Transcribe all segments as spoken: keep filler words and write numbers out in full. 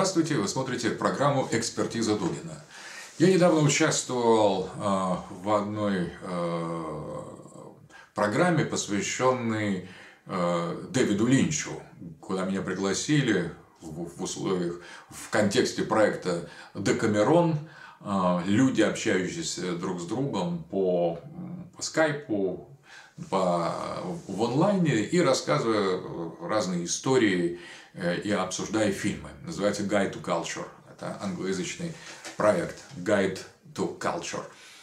Здравствуйте, вы смотрите программу «Экспертиза Дугина». Я недавно участвовал э, в одной э, программе, посвященной э, Дэвиду Линчу, куда меня пригласили в, в условиях, в контексте проекта «Декамерон». Э, люди, общающиеся друг с другом по, по скайпу, по, в онлайне и рассказывая разные истории и обсуждая фильмы. Называется Guide to Culture. Это англоязычный проект Guide to Culture.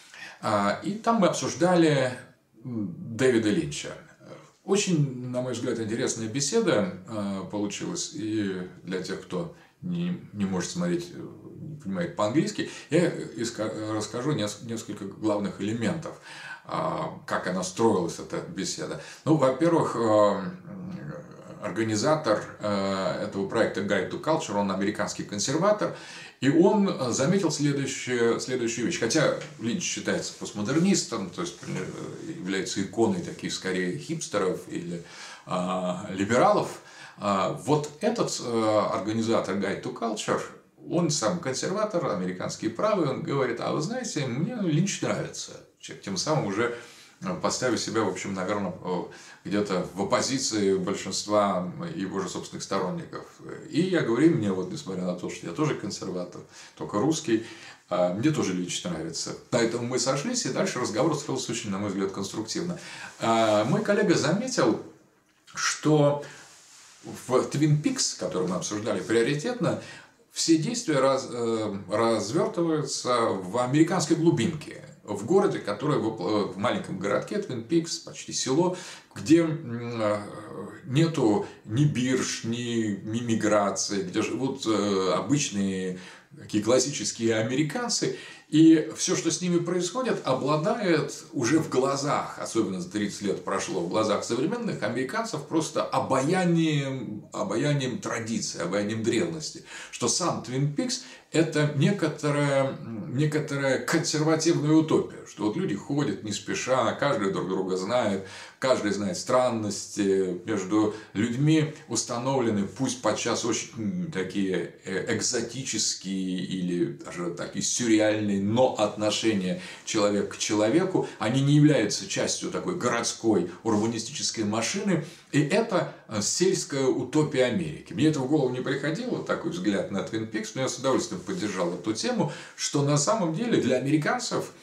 И там мы обсуждали Дэвида Линча. Очень, на мой взгляд, интересная беседа получилась. И для тех, кто не, не может смотреть, не понимает по-английски, я расскажу несколько главных элементов, как она строилась, эта беседа. Ну, во-первых, организатор этого проекта Guide to Culture, он американский консерватор, и он заметил следующую, следующую вещь. Хотя Линч считается постмодернистом, то есть является иконой таких скорее хипстеров или а, либералов, а, вот этот а, организатор Guide to Culture, он сам консерватор, американский правый, он говорит: а вы знаете, мне Линч нравится. Тем самым уже поставив себя, в общем, наверное, где-то в оппозиции большинства его же собственных сторонников. И я говорю, мне вот, несмотря на то, что я тоже консерватор, только русский, мне тоже Линч нравится. Поэтому мы сошлись, и дальше разговор строился очень, на мой взгляд, конструктивно. Мой коллега заметил, что в Twin Peaks, который мы обсуждали приоритетно, все действия раз, развертываются в американской глубинке. В городе, который в маленьком городке Twin Peaks, почти село, где нету ни бирж, ни миграции, где живут обычные такие классические американцы, и все, что с ними происходит, обладает уже в глазах, особенно за тридцать лет прошло, в глазах современных американцев просто обаянием, обаянием традиции, обаянием древности, что сам Twin Peaks – это некоторая, некоторая консервативная утопия, что вот люди ходят не спеша, каждый друг друга знает, каждый знает странности, между людьми установлены, пусть подчас очень такие экзотические или даже такие сюрреальные, но отношения человека к человеку, они не являются частью такой городской урбанистической машины, и это сельская утопия Америки. Мне это в голову не приходило, такой взгляд на Twin Peaks, но я с удовольствием поддержал эту тему, что на самом деле для американцев,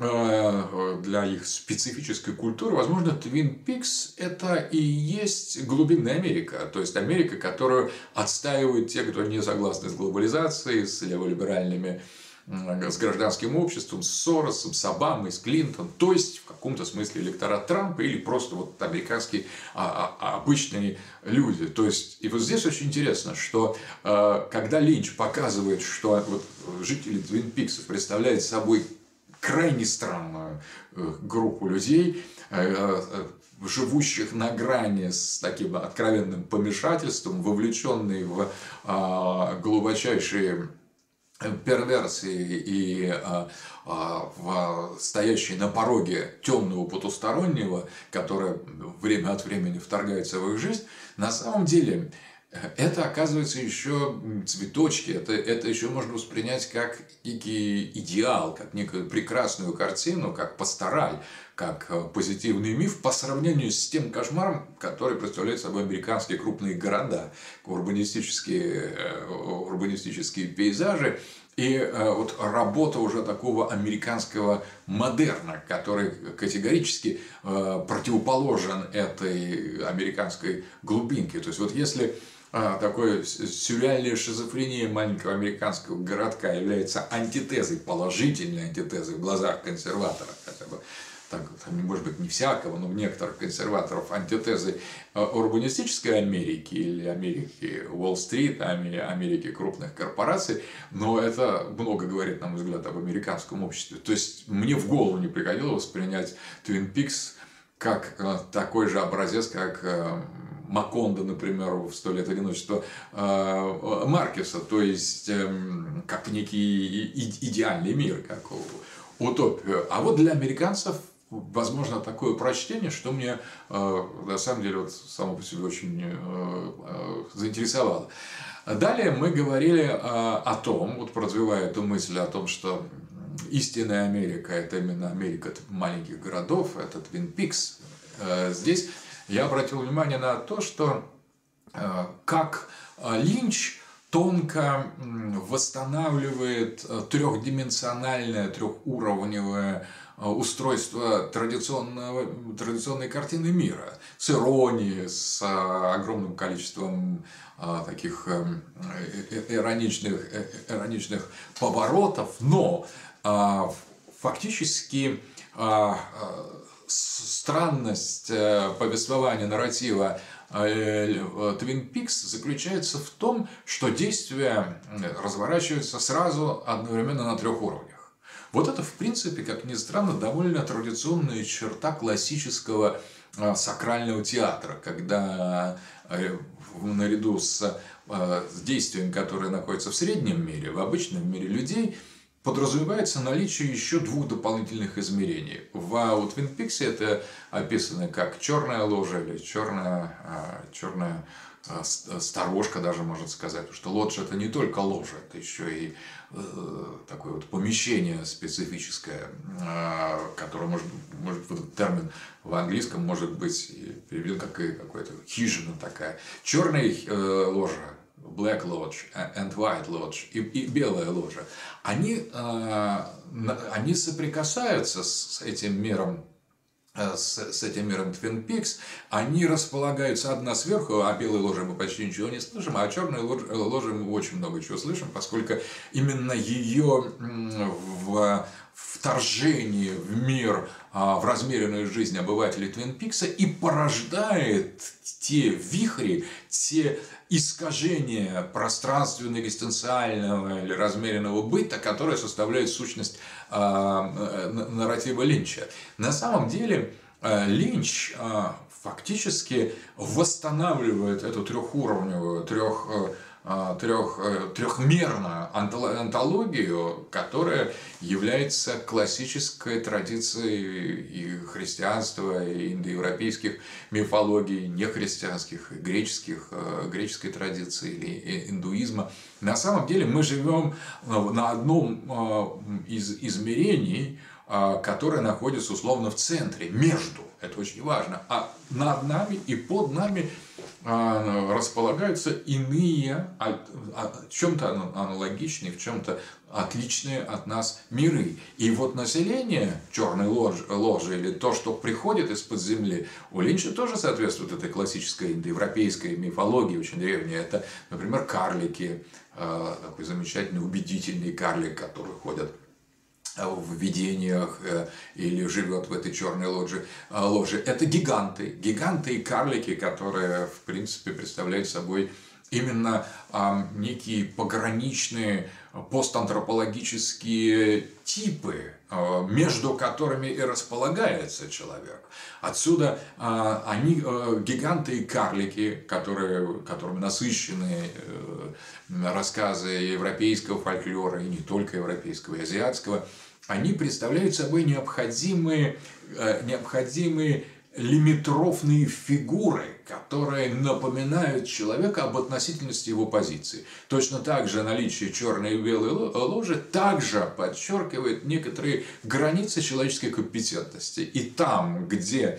для их специфической культуры, возможно, Twin Peaks – это и есть глубинная Америка. То есть Америка, которую отстаивают те, кто не согласны с глобализацией, с леволиберальными, с гражданским обществом, с Соросом, с Обамой, с Клинтон. То есть, в каком-то смысле электорат Трампа или просто вот американские а, а, обычные люди. То есть, и вот здесь очень интересно, что а, когда Линч показывает, что вот жители Твин Пиксов представляют собой крайне странную группу людей, живущих на грани с таким откровенным помешательством, вовлеченные в глубочайшие перверсии и стоящие на пороге темного потустороннего, которое время от времени вторгается в их жизнь, на самом деле это, оказывается, еще цветочки, это, это еще можно воспринять как некий идеал, как некую прекрасную картину, как пастораль, как позитивный миф по сравнению с тем кошмаром, который представляют собой американские крупные города, урбанистические, урбанистические пейзажи. И вот работа уже такого американского модерна, который категорически противоположен этой американской глубинке. То есть, вот если такой сюрреальная шизофрения маленького американского городка является антитезой, положительной антитезой в глазах консерваторов, хотя бы, так, может быть, не всякого, но некоторых консерваторов, антитезой урбанистической Америки или Америки Уолл-стрит, Америки крупных корпораций, но это много говорит, на мой взгляд, об американском обществе. То есть, мне в голову не приходило воспринять Twin Peaks как такой же образец, как Макондо, например, в «Сто лет одиночества» Маркеса, то есть как некий идеальный мир, как утопию. А вот для американцев, возможно, такое прочтение, что мне на самом деле вот само по себе очень заинтересовало. Далее мы говорили о том, вот развивая эту мысль о том, что истинная Америка – это именно Америка маленьких городов, это Твин Пикс. Здесь я обратил внимание на то, что как Линч тонко восстанавливает трехдименsionальное, трехуровневое устройство традиционного, традиционной картины мира. С иронией, с огромным количеством таких ироничных, ироничных поворотов, но фактически странность повествования, нарратива Твин Пикс заключается в том, что действия разворачиваются сразу одновременно на трех уровнях. Вот это, в принципе, как ни странно, довольно традиционная черта классического сакрального театра, когда наряду с, с действием, которое находится в среднем мире, в обычном мире людей, подразумевается наличие еще двух дополнительных измерений. В Твин Пиксе это описано как черная ложа или черная, черная сторожка, даже можно сказать. Потому что лодж это не только ложа, это еще и такое вот помещение специфическое, которое может, может этот термин в английском может быть переведен как и какая-то хижина такая. Черная ложа, Black Lodge and White Lodge и, и белая ложа, они, они соприкасаются с этим миром, с, с этим миром Twin Peaks, они располагаются одна сверху, о белой ложе мы почти ничего не слышим, а о черной ложе, ложе мы очень много чего слышим, поскольку именно ее в вторжение в мир, в размеренную жизнь обывателей Твин Пикса и порождает те вихри, те искажения пространственно-экзистенциального или размеренного быта, которые составляют сущность нарратива Линча. На самом деле Линч фактически восстанавливает эту трехуровневую, трех Трех, трехмерную антологию, которая является классической традицией и христианства, и индоевропейских мифологий, нехристианских, греческих, греческой традиции или индуизма. На самом деле мы живем на одном из измерений, которое находится условно в центре, между, это очень важно, а над нами и под нами располагаются иные, в чем-то аналогичные, в чем-то отличные от нас миры. И вот население черной ложи, ложи или то, что приходит из-под земли, у Линча тоже соответствует этой классической индоевропейской мифологии, очень древней. Это, например, карлики, такой замечательный, убедительный карлик, который ходят в видениях или живет в этой черной ложе, ложе. Это гиганты, гиганты и карлики, которые, в принципе, представляют собой именно некие пограничные постантропологические типы, между которыми и располагается человек. Отсюда они, гиганты и карлики, которые, которыми насыщены рассказы европейского фольклора, и не только европейского, и азиатского, они представляют собой необходимые, необходимые лимитрофные фигуры, которые напоминают человека об относительности его позиции. Точно так же наличие черной и белой ложи также подчеркивает некоторые границы человеческой компетентности. И там, где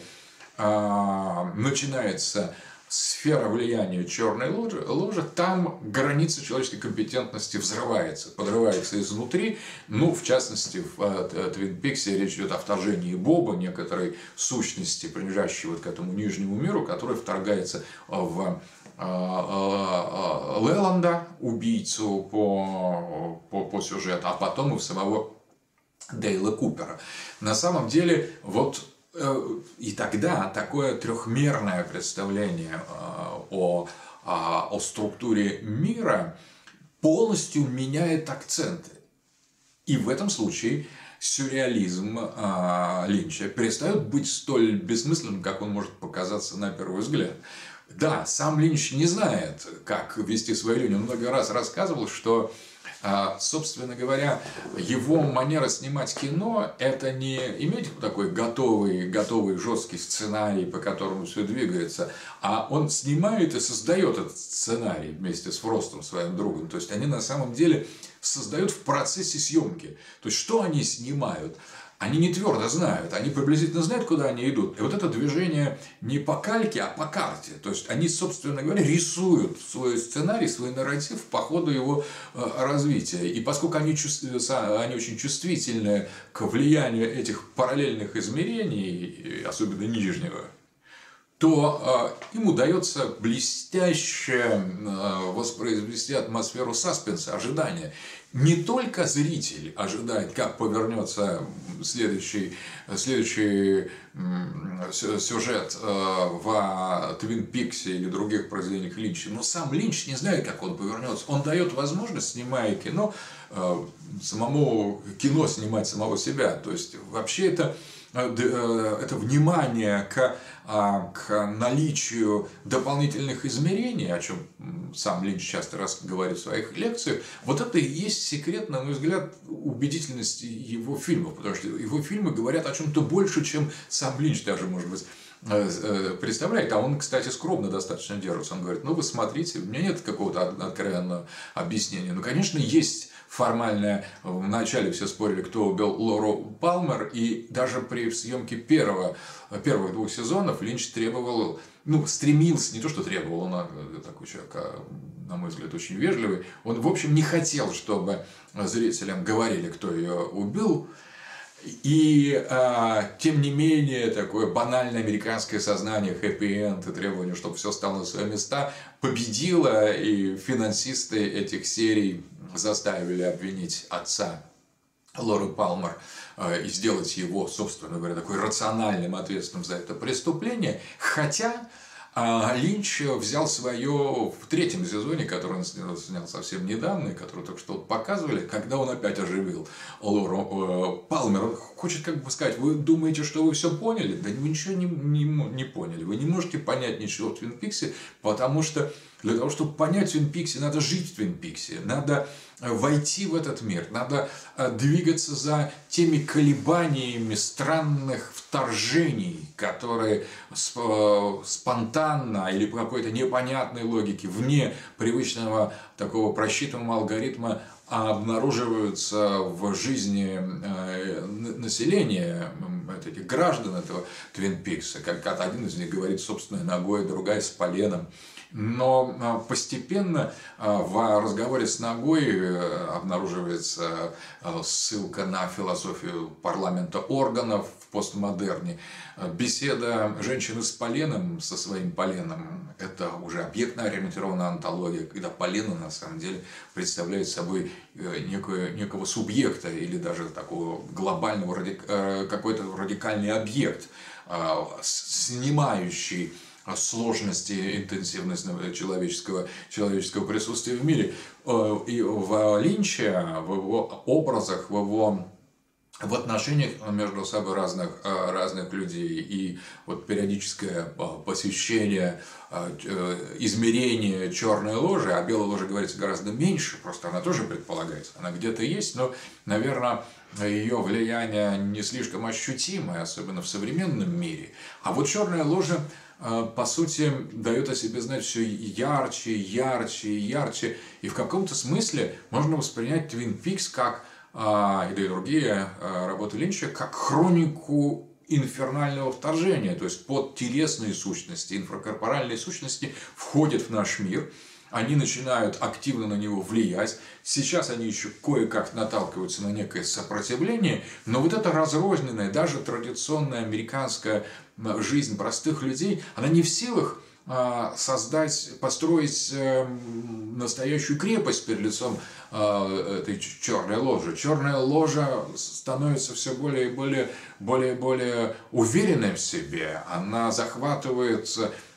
э, начинается сфера влияния черной ложи, ложи, там граница человеческой компетентности взрывается, подрывается изнутри. Ну, в частности, в Твин Пиксе речь идет о вторжении Боба, некоторой сущности, принадлежащей вот к этому нижнему миру, который вторгается в Леланда, убийцу по, по, по сюжету, а потом и в самого Дейла Купера. На самом деле, вот и тогда такое трехмерное представление о, о структуре мира полностью меняет акценты. И в этом случае сюрреализм Линча перестает быть столь бессмысленным, как он может показаться на первый взгляд. Да, сам Линч не знает, как вести свою линию. Он много раз рассказывал, что Собственно говоря, его манера снимать кино – это не иметь такой готовый, готовый жесткий сценарий, по которому все двигается, а он снимает и создает этот сценарий вместе с Фростом, своим другом. То есть они на самом деле создают в процессе съемки. То есть что они снимают? Они не твердо знают, они приблизительно знают, куда они идут. И вот это движение не по кальке, а по карте. То есть они, собственно говоря, рисуют свой сценарий, свой нарратив по ходу его развития. И поскольку они, они очень чувствительны к влиянию этих параллельных измерений, особенно нижнего, то э, им удается блестяще э, воспроизвести атмосферу саспенса, ожидания. Не только зритель ожидает, как повернется следующий, следующий э, сюжет э, в Твин Пиксе или других произведениях Линча, но сам Линч не знает, как он повернется. Он дает возможность, снимая кино, э, самому кино снимать самого себя. То есть вообще это это внимание к, к наличию дополнительных измерений, о чем сам Линч часто раз говорит в своих лекциях, вот это и есть секрет, на мой взгляд, убедительности его фильмов, потому что его фильмы говорят о чем-то больше, чем сам Линч даже, может быть, представляет. А он, кстати, скромно достаточно держится. Он говорит: ну вы смотрите, у меня нет какого-то откровенного объяснения. Ну, конечно, есть формальное. Вначале все спорили, кто убил Лору Палмер, и даже при съемке первого, первых двух сезонов Линч требовал, ну, стремился, не то что требовал, он такой человек, на мой взгляд, очень вежливый, он, в общем, не хотел, чтобы зрителям говорили, кто ее убил. И, а, тем не менее, такое банальное американское сознание, хэппи-энд и требование, чтобы все стало на свои места, победило, и финансисты этих серий заставили обвинить отца Лоры Палмер и сделать его, собственно говоря, такой рациональным, ответственным за это преступление. Хотя Линч взял свое в третьем сезоне, который он снял совсем недавно, и который только что показывали, когда он опять оживил Лору Палмер. Он хочет как бы сказать: вы думаете, что вы все поняли? Да вы ничего не, не, не поняли. Вы не можете понять ничего в Твин Пиксе, потому что для того, чтобы понять Твин Пиксе, надо жить в Твин Пиксе, надо войти в этот мир, надо двигаться за теми колебаниями странных вторжений, которые спонтанно или по какой-то непонятной логике, вне привычного такого просчитанного алгоритма, обнаруживаются в жизни населения, этих граждан этого Твин Пикса. Как один из них говорит собственной ногой, другая с поленом. Но постепенно в разговоре с ногой обнаруживается ссылка на философию парламента органов в постмодерне. Беседа женщины с поленом, со своим поленом, это уже объектно-ориентированная антология, когда полено на самом деле представляет собой некое, некого субъекта или даже такого глобального, какой-то радикальный объект, снимающий сложности, интенсивность человеческого, человеческого присутствия в мире. И в Линче, в его образах, в его в отношениях между собой разных, разных людей и вот периодическое посещение, измерение черной ложи, а белой ложи говорится гораздо меньше, просто она тоже предполагается, она где-то есть, но, наверное, ее влияние не слишком ощутимое, особенно в современном мире. А вот черная ложа, по сути, дает о себе знать все ярче, ярче и ярче. И в каком-то смысле можно воспринять Твин Пикс как, или другие работы Линча, как хронику инфернального вторжения. То есть подтелесные сущности, инфракорпоральные сущности входят в наш мир. Они начинают активно на него влиять. Сейчас они еще кое-как наталкиваются на некое сопротивление. Но вот эта разрозненная, даже традиционная американская жизнь простых людей, она не в силах создать, построить настоящую крепость перед лицом этой черной ложи. Черная ложа становится все более и более, более, более уверенной в себе. Она захватывает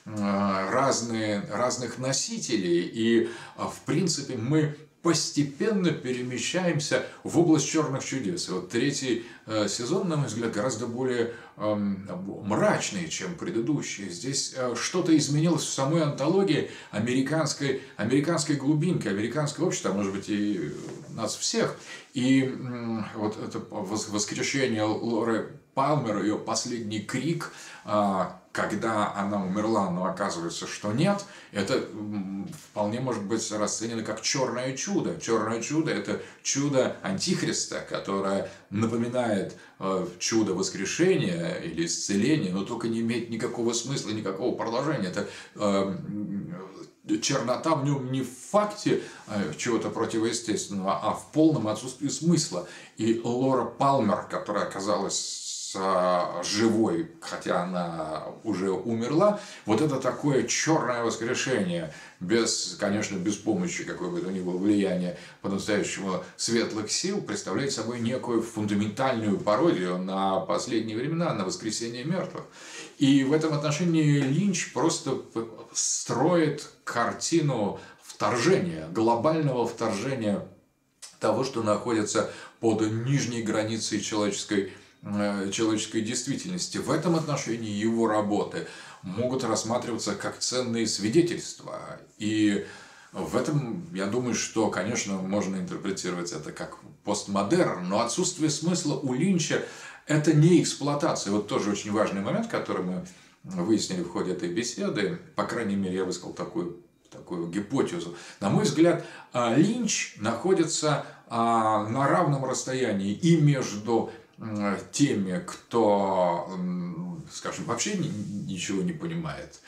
разные, разных носителей, и в принципе мы постепенно перемещаемся в область черных чудес. И вот третий сезон, на мой взгляд, гораздо более мрачные, чем предыдущие. Здесь что-то изменилось в самой антологии американской, американской глубинки, американского общества, может быть, и нас всех. И вот это воскрешение Лоры Палмер, ее последний крик, когда она умерла, но оказывается, что нет, это вполне может быть расценено как черное чудо. Черное чудо – это чудо Антихриста, которое напоминает чудо воскрешения или исцеления, но только не имеет никакого смысла, никакого продолжения. Это чернота в нем не в факте чего-то противоестественного, а в полном отсутствии смысла. И Лора Палмер, которая оказалась живой, хотя она уже умерла, вот это такое черное воскрешение, без, конечно, без помощи какой бы то ни было влияния по-настоящему светлых сил, представляет собой некую фундаментальную пародию на последние времена, на воскресение мертвых. И в этом отношении Линч просто строит картину вторжения, глобального вторжения того, что находится под нижней границей человеческой человеческой действительности. В этом отношении его работы могут рассматриваться как ценные свидетельства. И в этом, я думаю, что, конечно, можно интерпретировать это как постмодерн, но отсутствие смысла у Линча – это не эксплуатация. Вот тоже очень важный момент, который мы выяснили в ходе этой беседы. По крайней мере, я высказал такую, такую гипотезу. На мой взгляд, Линч находится на равном расстоянии и между теми, кто, скажем, вообще ничего не понимает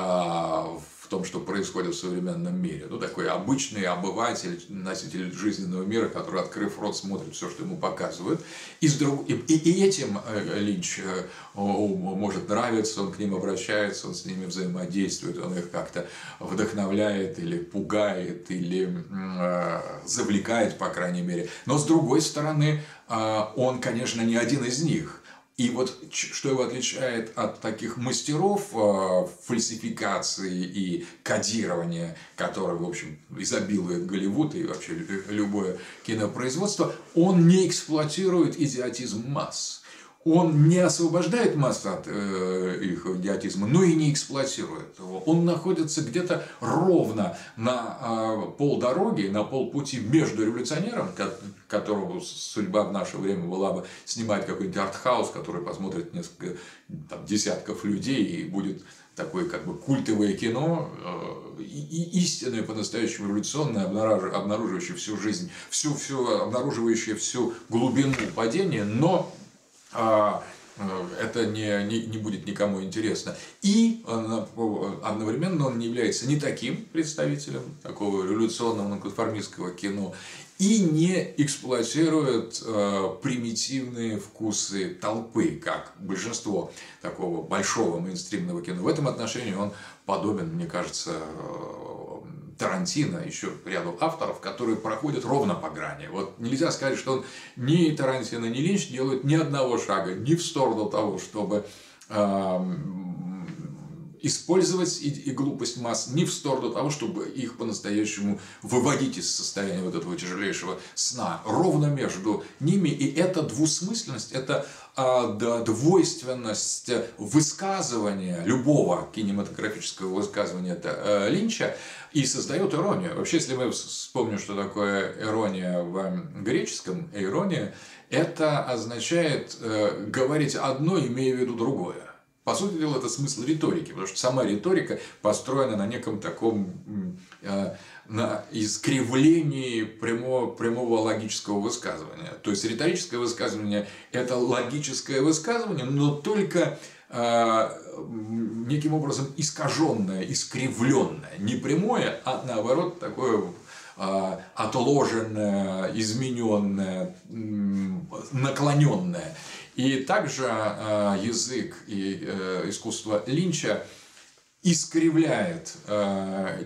в том, что происходит в современном мире. Ну, такой обычный обыватель, носитель жизненного мира, который, открыв рот, смотрит все, что ему показывают. И, друг... и, и этим Линч может нравиться, он к ним обращается, он с ними взаимодействует, он их как-то вдохновляет или пугает, или завлекает, по крайней мере. Но, с другой стороны, он, конечно, не один из них. И вот что его отличает от таких мастеров фальсификации и кодирования, которые, в общем, изобилует Голливуд и вообще любое кинопроизводство, он не эксплуатирует идиотизм масс. Он не освобождает масс от э, их идиотизма, но и не эксплуатирует его. Он находится где-то ровно на э, полдороги, на полпути между революционером, которого судьба в наше время была бы снимать какой-нибудь артхаус, который посмотрит несколько там, десятков людей и будет такое как бы культовое кино, э, и истинное, по-настоящему революционное, обнаруживающее всю жизнь, всю, всю, обнаруживающее всю глубину падения, но это не, не, не будет никому интересно. И одновременно он не является ни таким представителем такого революционного нонконформистского кино и не эксплуатирует э, примитивные вкусы толпы, как большинство такого большого мейнстримного кино. В этом отношении он подобен, мне кажется, Тарантино, еще ряду авторов, которые проходят ровно по грани. Вот нельзя сказать, что он ни Тарантино, ни Линч делают ни одного шага, ни в сторону того, чтобы э, использовать и, и глупость масс, ни в сторону того, чтобы их по-настоящему выводить из состояния вот этого тяжелейшего сна. Ровно между ними. И эта двусмысленность, это э, двойственность высказывания, любого кинематографического высказывания это, э, Линча, и создает иронию. Вообще, если мы вспомним, что такое ирония в греческом, ирония, это означает э, говорить одно, имея в виду другое. По сути дела, это смысл риторики, потому что сама риторика построена на неком таком э, на искривлении прямого, прямого логического высказывания. То есть, риторическое высказывание – это логическое высказывание, но только э, неким образом искаженное, искривленное. Не прямое, а наоборот, такое э, отложенное, измененное, наклоненное. И также э, язык и э, искусство Линча искривляет э,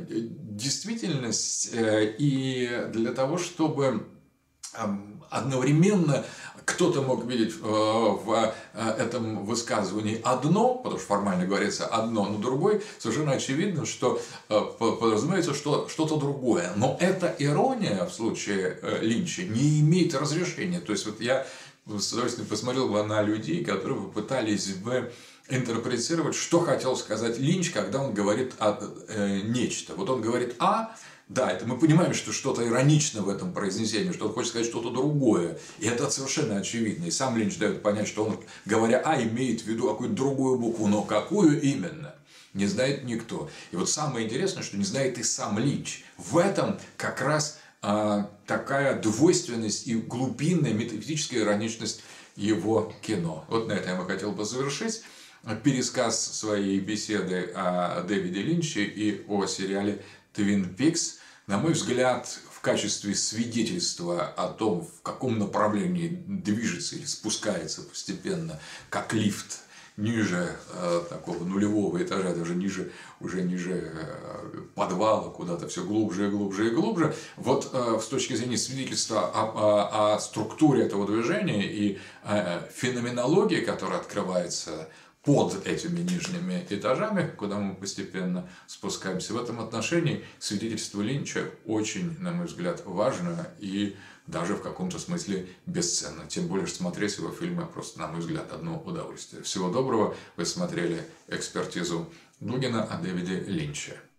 действительность э, и для того, чтобы э, одновременно Кто-то мог видеть в этом высказывании одно, потому что формально говорится одно, но другой совершенно очевидно, что подразумевается что, что-то другое. Но эта ирония в случае Линча не имеет разрешения. То есть вот я с удовольствием посмотрел бы на людей, которые попытались бы интерпретировать, что хотел сказать Линч, когда он говорит о, э, нечто. Вот он говорит «а», да, это мы понимаем, что что-то иронично в этом произнесении, что он хочет сказать что-то другое. И это совершенно очевидно. И сам Линч дает понять, что он, говоря «а», имеет в виду какую-то другую букву, но какую именно, не знает никто. И вот самое интересное, что не знает и сам Линч. В этом как раз а, такая двойственность и глубинная метафизическая ироничность его кино. Вот на этом я хотел бы завершить пересказ своей беседы о Дэвиде Линче и о сериале «Твин Пикс». На мой взгляд, в качестве свидетельства о том, в каком направлении движется или спускается постепенно, как лифт, ниже э, такого нулевого этажа, даже ниже, уже ниже э, подвала, куда-то все глубже и глубже и глубже. Вот э, с точки зрения свидетельства о, о, о структуре этого движения и э, феноменологии, которая открывается под этими нижними этажами, куда мы постепенно спускаемся. В этом отношении свидетельство Линча очень, на мой взгляд, важно и даже в каком-то смысле бесценно. Тем более, что смотреть его фильмы просто, на мой взгляд, одно удовольствие. Всего доброго. Вы смотрели экспертизу Дугина о Дэвиде Линче.